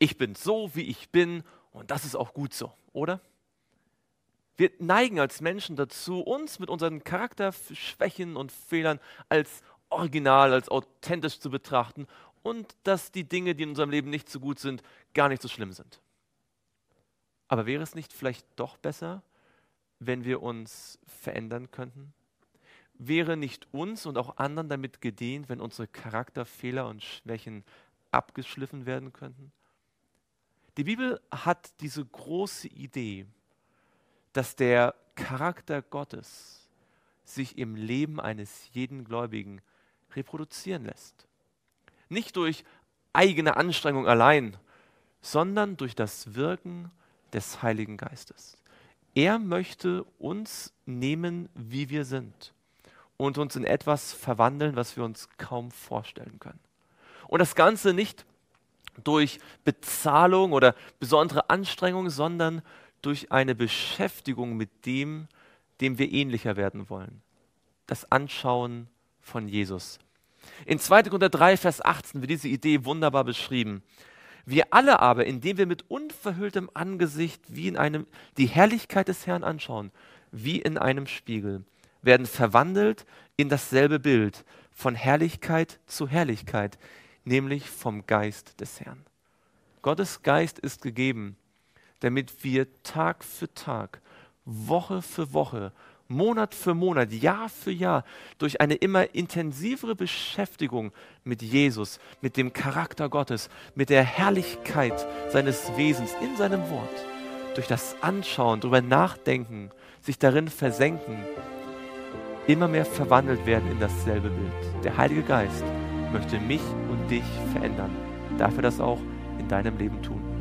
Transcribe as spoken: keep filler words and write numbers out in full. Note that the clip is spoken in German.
ich bin so, wie ich bin und das ist auch gut so, oder? Wir neigen als Menschen dazu, uns mit unseren Charakterschwächen und Fehlern als original, als authentisch zu betrachten und dass die Dinge, die in unserem Leben nicht so gut sind, gar nicht so schlimm sind. Aber wäre es nicht vielleicht doch besser, wenn wir uns verändern könnten? Wäre nicht uns und auch anderen damit gedient, wenn unsere Charakterfehler und Schwächen abgeschliffen werden könnten? Die Bibel hat diese große Idee, dass der Charakter Gottes sich im Leben eines jeden Gläubigen reproduzieren lässt. Nicht durch eigene Anstrengung allein, sondern durch das Wirken des Heiligen Geistes. Er möchte uns nehmen, wie wir sind und uns in etwas verwandeln, was wir uns kaum vorstellen können. Und das Ganze nicht durch Bezahlung oder besondere Anstrengung, sondern durch eine Beschäftigung mit dem, dem wir ähnlicher werden wollen. Das Anschauen von Jesus. In zweiter Korinther drei, Vers achtzehn wird diese Idee wunderbar beschrieben. Wir alle aber, indem wir mit unverhülltem Angesicht wie in einem, die Herrlichkeit des Herrn anschauen, wie in einem Spiegel, werden verwandelt in dasselbe Bild, von Herrlichkeit zu Herrlichkeit, nämlich vom Geist des Herrn. Gottes Geist ist gegeben, damit wir Tag für Tag, Woche für Woche, Monat für Monat, Jahr für Jahr durch eine immer intensivere Beschäftigung mit Jesus, mit dem Charakter Gottes, mit der Herrlichkeit seines Wesens in seinem Wort, durch das Anschauen, darüber nachdenken, sich darin versenken, immer mehr verwandelt werden in dasselbe Bild. Der Heilige Geist möchte mich und dich verändern. Darf er das auch in deinem Leben tun?